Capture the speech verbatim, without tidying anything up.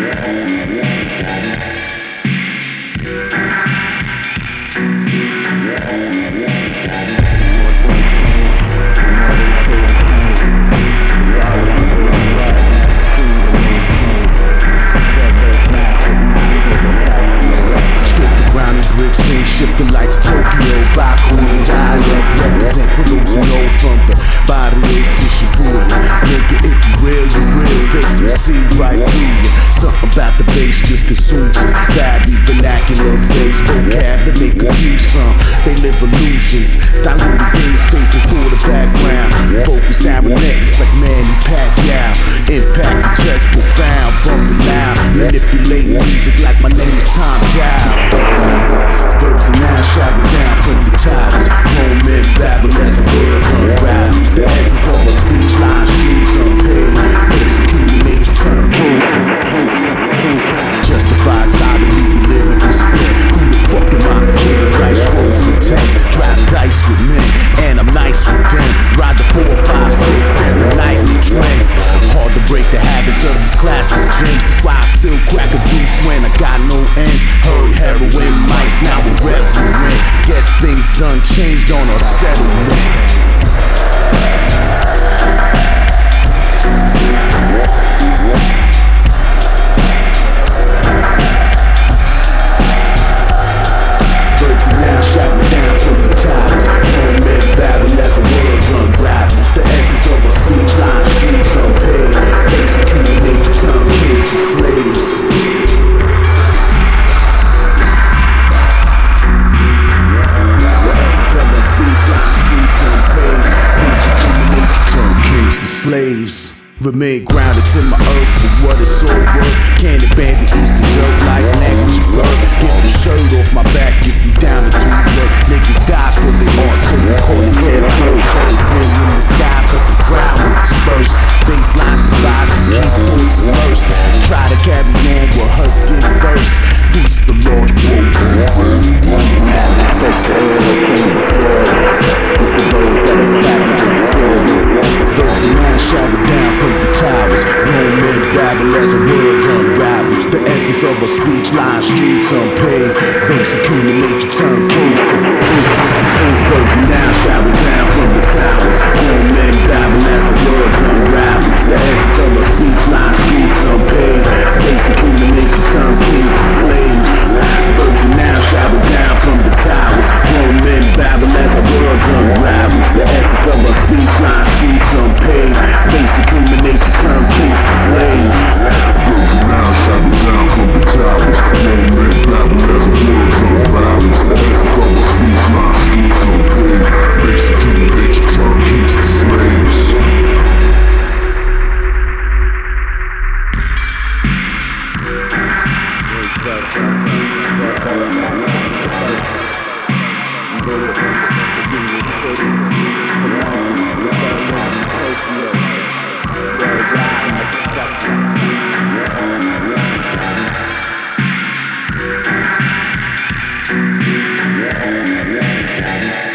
Shift the lights to Tokyo, Baku and dialect. Represent for those who know from the body of Shibuya. Nigga, if you real, you real. Fakes we see right through you. Something about the bass just consumes us. Valley vernacular fakes, vocab that they confuse some. They live illusions, diluted days, faithful for the background. Focus cybernetics like Manny Pacquiao. Impact the chest profound, bumping loud. Manipulating music like my name is Tom Dow. Verbs and nouns shower down from the titles. Grown men babble as a world unravels. The essence of a speech, line streets unpaid. Basic human nature turn gangster. Justified tidily, we live in despair. Who the fuck am I kidding? Dice rolls intense. Drop dice with men, and I'm nice with them. Ride the four, five, six as a nightly trend. Hard to break the habits of these classic gems. That's why I still crack a deuce when I got no ends. Heard heroin mics, now we're reverent. Guess things done changed on our settlement. Birds and now shouting down from the towers. Grown men babble as a world unravels. The essence of a speech, line streets unpaid. Basic human nature turn kings to slaves. Slaves remain grounded to my earth for what it's all worth. Can't abandon east to dirt like language of birth. Get the shirt off my back if you down to do work. Niggas die for their art, so we call it ten first. Shutters been in the sky, but the ground will disperse. Baselines devise to keep thoughts immersed. Try to carry on what hurt did first. Beast the large Verbs and nouns shower down from the towers. Grown men babble as a world unravels. The essence of a speech, line streets unpaved. Basic human nature turn kings. Verbs and nouns shower down from the towers. Grown men babble as a world unravels. The essence of a speech, line streets unpaved. Basic human nature turn kings to slaves. Verbs and nouns shower down from the towers. Grown men babble as a world unravels. The essence of a speech, line streets unpaid. Basic human nature turn kings to slaves. Birds and now shower down from the towers. Grown men babble as a world unravels. The essence of a speech, line streets unpaid. Basic human nature turn kings to slaves. Yeah.